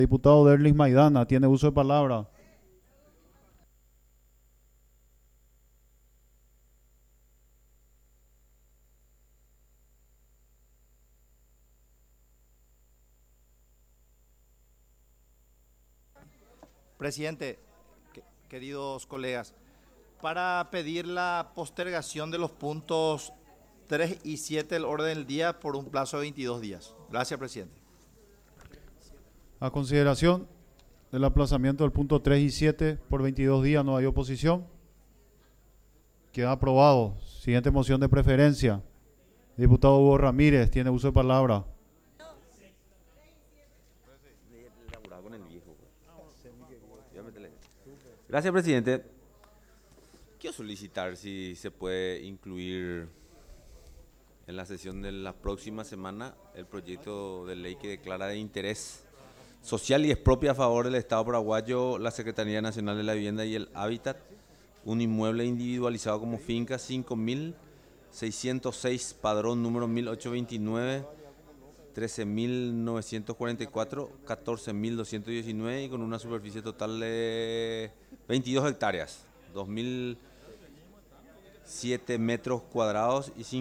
Diputado Derlis Maidana, tiene uso de palabra. Presidente, queridos colegas, para pedir la postergación de los puntos 3 y 7 del orden del día por un plazo de 22 días. Gracias, presidente. A consideración del aplazamiento del punto 3 y 7 por 22 días, no hay oposición. Queda aprobado. Siguiente moción de preferencia. Diputado Hugo Ramírez, tiene uso de palabra. Gracias, presidente. Quiero solicitar si se puede incluir en la sesión de la próxima semana el proyecto de ley que declara de interés social y expropia a favor del Estado paraguayo la Secretaría Nacional de la Vivienda y el Hábitat, un inmueble individualizado como finca 5.606, padrón número 1829, 13.944, 14.219 y con una superficie total de 22 hectáreas, 2.007 metros cuadrados y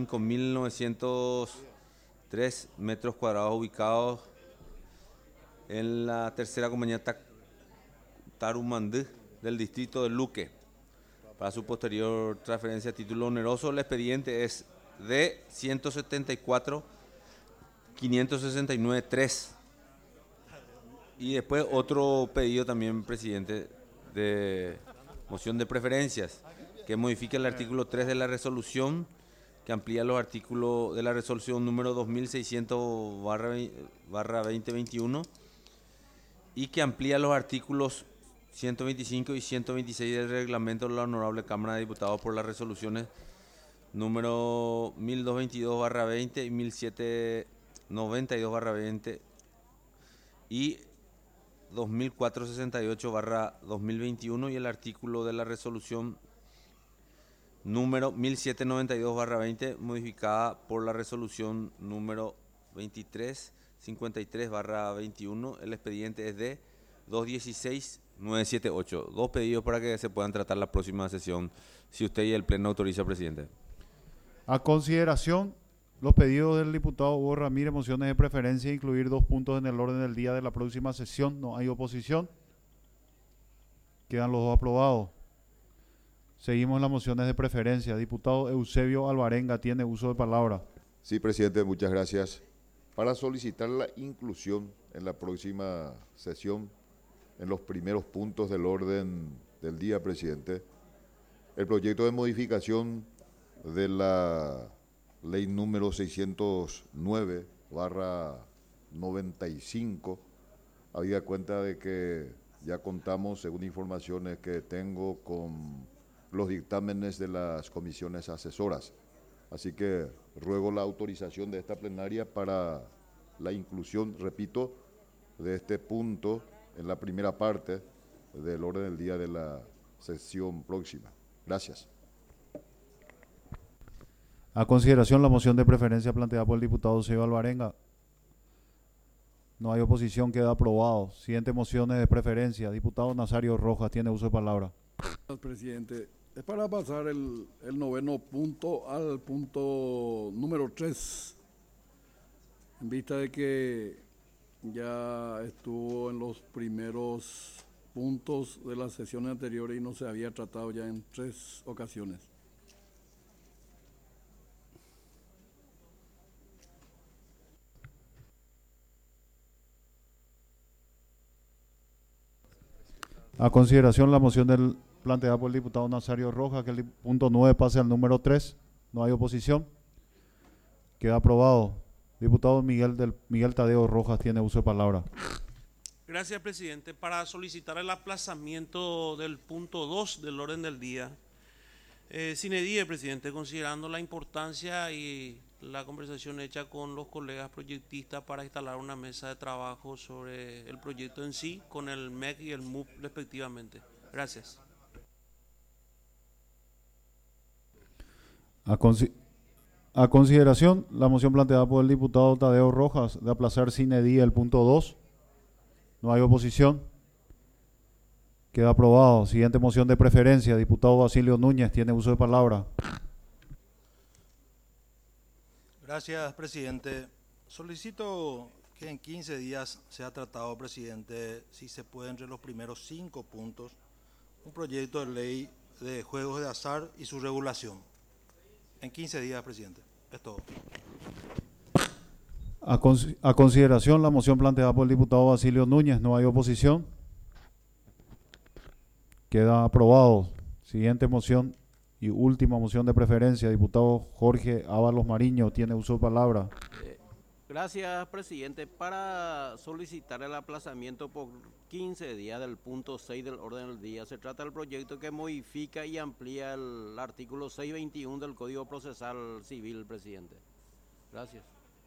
5.903 metros cuadrados ubicados en la tercera compañía Tarumandí del distrito de Luque. Para su posterior transferencia a título oneroso, el expediente es de 174-569-3. Y después otro pedido también, presidente, de moción de preferencias, que modifica el artículo 3 de la resolución, que amplía los artículos de la resolución número 2600/2021 y que amplía los artículos 125 y 126 del reglamento de la Honorable Cámara de Diputados por las resoluciones número 1222/20 y 1792/20 y 2468/2021 y el artículo de la resolución número 1792/20 modificada por la resolución número 2353/21. El expediente es de 216978. Dos pedidos para que se puedan tratar la próxima sesión, si usted y el Pleno autoriza, presidente. A consideración los pedidos del diputado Hugo Ramírez, mociones de preferencia, incluir 2 puntos en el orden del día de la próxima sesión. No hay oposición. Quedan los 2 aprobados. Seguimos en las mociones de preferencia. Diputado Eusebio Alvarenga, tiene uso de palabra. Sí, presidente, muchas gracias. Para solicitar la inclusión en la próxima sesión, en los primeros puntos del orden del día, presidente, el proyecto de modificación de la ley número 609/95, habida cuenta de que ya contamos, según informaciones que tengo, con los dictámenes de las comisiones asesoras. Así que ruego la autorización de esta plenaria para la inclusión, repito, de este punto en la primera parte del orden del día de la sesión próxima. Gracias. A consideración la moción de preferencia planteada por el diputado Eusebio Alvarenga. No hay oposición, queda aprobado. Siguiente mociones de preferencia. Diputado Nazario Rojas, tiene uso de palabra. Gracias, presidente. Es para pasar el noveno punto al punto número 3, en vista de que ya estuvo en los primeros puntos de las sesiones anteriores y no se había tratado ya en 3 ocasiones. A consideración la moción planteada por el diputado Nazario Rojas, que el punto 9 pase al número 3. No hay oposición. Queda aprobado. Diputado Miguel Tadeo Rojas, tiene uso de palabra. Gracias, presidente. Para solicitar el aplazamiento del punto 2 del orden del día, sine die, presidente, considerando la importancia y la conversación hecha con los colegas proyectistas para instalar una mesa de trabajo sobre el proyecto en sí, con el MEC y el MUP respectivamente. Gracias. A consideración la moción planteada por el diputado Tadeo Rojas de aplazar sine die el punto 2. No hay oposición. Queda aprobado. Siguiente moción de preferencia. Diputado Basilio Núñez, tiene uso de palabra. Gracias, presidente. Solicito que en 15 días sea tratado, presidente, si se puede, entre los primeros 5 puntos, un proyecto de ley de juegos de azar y su regulación. En 15 días, presidente. Es todo. A consideración la moción planteada por el diputado Basilio Núñez. No hay oposición. Queda aprobado. Siguiente moción y última moción de preferencia. Diputado Jorge Ábalos Mariño, tiene uso de palabra. Gracias, presidente. Para solicitar el aplazamiento por 15 días del punto 6 del orden del día, se trata del proyecto que modifica y amplía el artículo 621 del Código Procesal Civil, presidente. Gracias.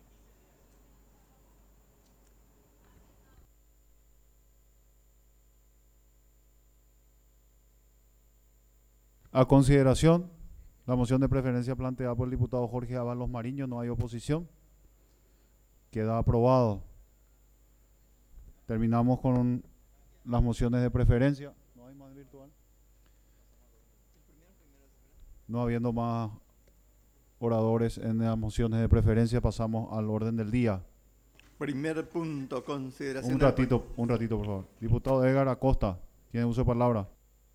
A consideración la moción de preferencia planteada por el diputado Jorge Ábalos Mariño. No hay oposición. Queda aprobado. Terminamos con las mociones de preferencia. ¿No hay más virtual? No habiendo más oradores en las mociones de preferencia, pasamos al orden del día. Primer punto, consideración. Un ratito, por favor. Diputado Edgar Acosta, tiene uso de palabra.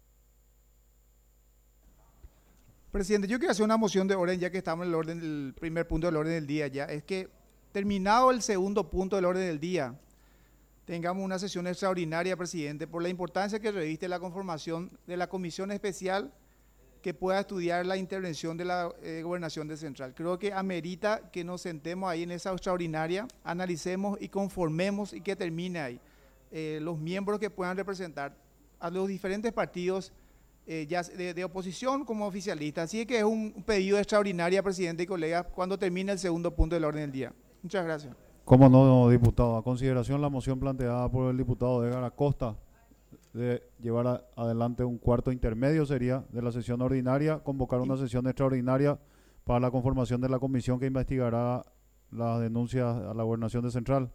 Presidente, yo quiero hacer una moción de orden, ya que estamos en el orden del primer punto del orden del día ya. Es que, terminado el segundo punto del orden del día, tengamos una sesión extraordinaria, presidente, por la importancia que reviste la conformación de la comisión especial que pueda estudiar la intervención de la gobernación de Central. Creo que amerita que nos sentemos ahí en esa extraordinaria, analicemos y conformemos y que termine ahí. Los miembros que puedan representar a los diferentes partidos, ya de oposición como oficialista. Así que es un pedido extraordinario, presidente y colegas, cuando termine el segundo punto del orden del día. Muchas gracias. ¿Cómo no, diputado? A consideración la moción planteada por el diputado Edgar Acosta de llevar adelante un cuarto intermedio sería de la sesión ordinaria, convocar una sesión extraordinaria para la conformación de la comisión que investigará las denuncias a la gobernación de Central.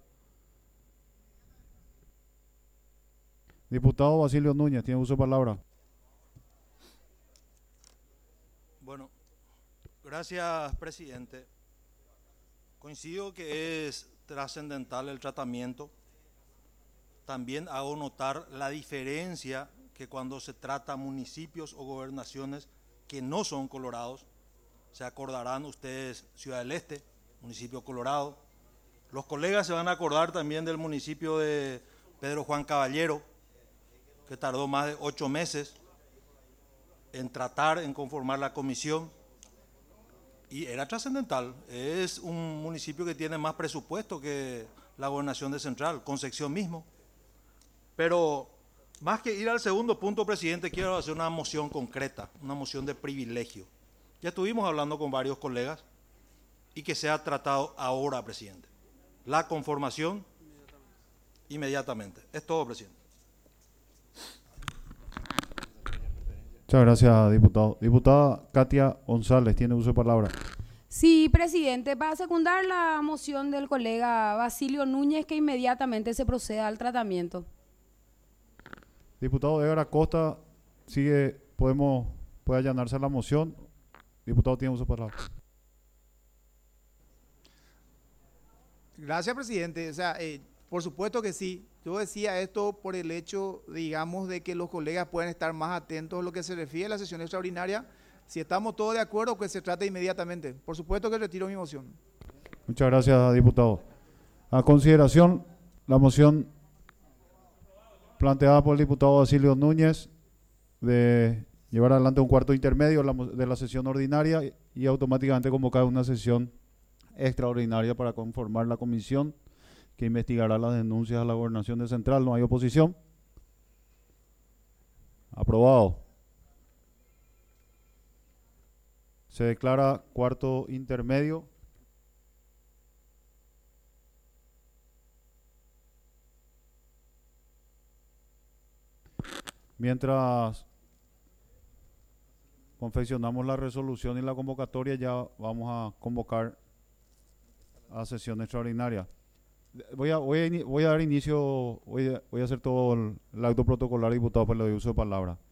Diputado Basilio Núñez, tiene uso de palabra. Bueno, gracias, presidente. Coincido que es trascendental el tratamiento. También hago notar la diferencia que cuando se trata municipios o gobernaciones que no son colorados, se acordarán ustedes Ciudad del Este, municipio colorado. Los colegas se van a acordar también del municipio de Pedro Juan Caballero, que tardó más de 8 meses en tratar, en conformar la comisión, y era trascendental. Es un municipio que tiene más presupuesto que la gobernación de Central, Concepción mismo. Pero más que ir al segundo punto, presidente, quiero hacer una moción concreta, una moción de privilegio. Ya estuvimos hablando con varios colegas y que sea tratado ahora, presidente. La conformación inmediatamente. Es todo, presidente. Muchas gracias, diputado. Diputada Katia González, tiene uso de palabra. Sí, presidente, para secundar la moción del colega Basilio Núñez, que inmediatamente se proceda al tratamiento. Diputado Edgar Acosta, puede allanarse a la moción. Diputado, tiene uso de palabra. Gracias, presidente. O sea, por supuesto que sí. Yo decía esto por el hecho, digamos, de que los colegas puedan estar más atentos a lo que se refiere a la sesión extraordinaria. Si estamos todos de acuerdo, que se trate inmediatamente. Por supuesto que retiro mi moción. Muchas gracias, diputado. A consideración, la moción planteada por el diputado Basilio Núñez de llevar adelante un cuarto intermedio de la sesión ordinaria y automáticamente convocar una sesión extraordinaria para conformar la comisión que investigará las denuncias a la gobernación de Central. No hay oposición. Aprobado. Se declara cuarto intermedio. Mientras confeccionamos la resolución y la convocatoria, ya vamos a convocar a sesión extraordinaria. Voy a dar inicio, voy a hacer todo el acto protocolar, diputado, por el uso de palabra.